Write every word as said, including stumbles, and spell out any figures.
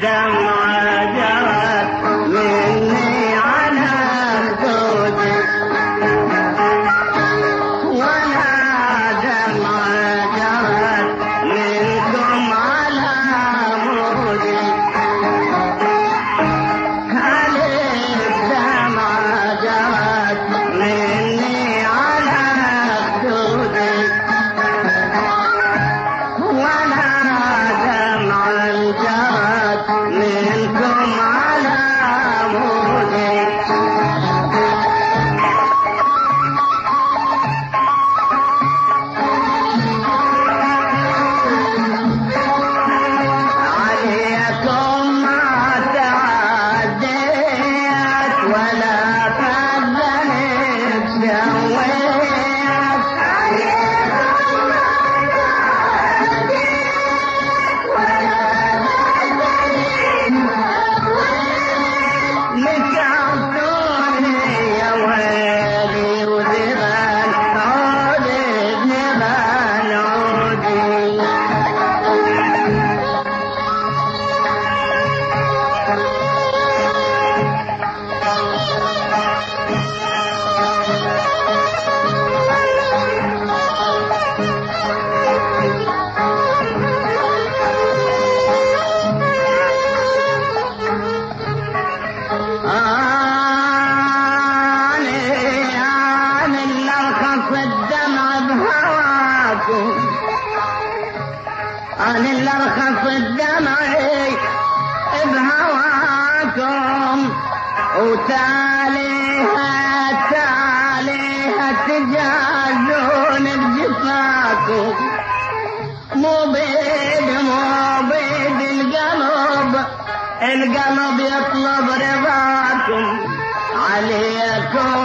الدمعة جرت مني على خدودي ولا دمعة جرت منكم على عمودي هل الدمعة جرت مني على خدودي ولا دمعة جرت منكم على عمودي عليكم ما تعديت ولا فضلت سويت نكعتوني يا ويلي وذبان عودي ذبان عودي آني آني اللي أرخص الدمع بهواكم أنا اللي أرخص الدمع بهواكم وتاليها تاليها تجازون بجفاكم مو بيد مو بيد القلب القلب يطلب رضاكم عليكم